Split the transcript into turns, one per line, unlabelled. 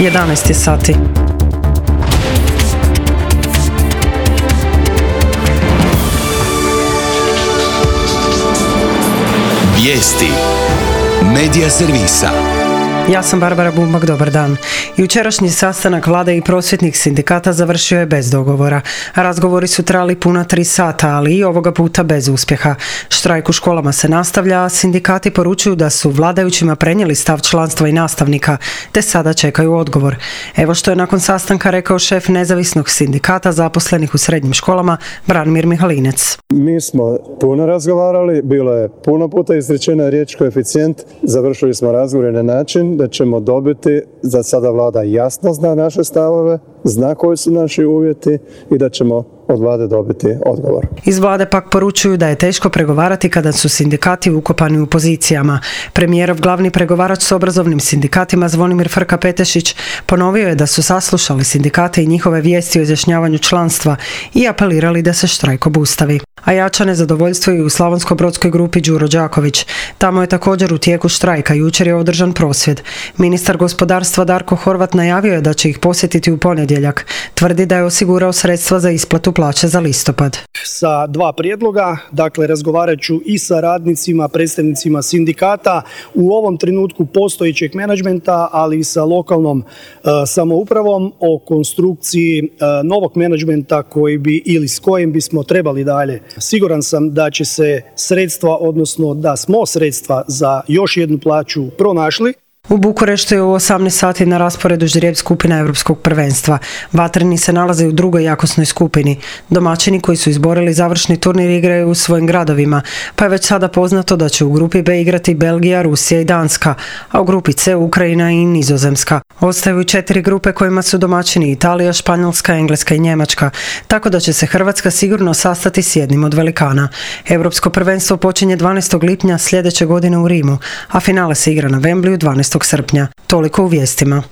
11 je sati.
Vijesti Medija servisa.
Ja sam Barbara Bumbak, dobar dan. Jučerašnji sastanak vlade i prosvjetnih sindikata završio je bez dogovora. Razgovori su trajali puna 3 sata, ali i ovoga puta bez uspjeha. Štrajk u školama se nastavlja, a sindikati poručuju da su vladajućima prenijeli stav članstva i nastavnika, te sada čekaju odgovor. Evo što je nakon sastanka rekao šef nezavisnog sindikata zaposlenih u srednjim školama, Branimir Mihalinec.
Mi smo puno razgovarali, bilo je puno puta izrečena riječ koeficijent, završili smo razgovore na način da ćemo dobiti, za sada vlada jasno zna naše stavove, zna koji su naši uvjeti i da ćemo od vlade dobiti odgovor.
Iz vlade pak poručuju da je teško pregovarati kada su sindikati ukopani u pozicijama. Premijerov glavni pregovarač s obrazovnim sindikatima Zvonimir Frka-Petešić ponovio je da su saslušali sindikate i njihove vijesti o izjašnjavanju članstva i apelirali da se štrajk obustavi. A jača nezadovoljstvo i u slavonsko-brodskoj grupi Đuro Đaković. Tamo je također u tijeku štrajka, jučer je održan prosvjed. Ministar gospodarstva Darko Horvat najavio je da će ih posjetiti u ponedjeljak. Tvrdi da je osigurao sredstva za isplatu plaće za listopad.
Sa 2 prijedloga, dakle razgovarat ću i sa radnicima, predstavnicima sindikata u ovom trenutku postojećeg menadžmenta, ali i sa lokalnom samoupravom o konstrukciji novog menadžmenta koji bi ili s kojim bismo trebali dalje. Siguran sam da će se sredstva, odnosno da smo sredstva za još jednu plaću pronašli.
U Bukureštu je u 18 sati na rasporedu ždrijeb skupina Europskog prvenstva. Vatreni se nalaze u drugoj jakosnoj skupini. Domaćini koji su izborili završni turnir igraju u svojim gradovima, pa je već sada poznato da će u grupi B igrati Belgija, Rusija i Danska, a u grupi C Ukrajina i Nizozemska. Ostaju i 4 grupe kojima su domaćini Italija, Španjolska, Engleska i Njemačka, tako da će se Hrvatska sigurno sastati s jednim od velikana. Europsko prvenstvo počinje 12. lipnja sljedeće godine u Rimu, a finale se igra na Wembleyu 12. srpnja. Toliko u vijestima.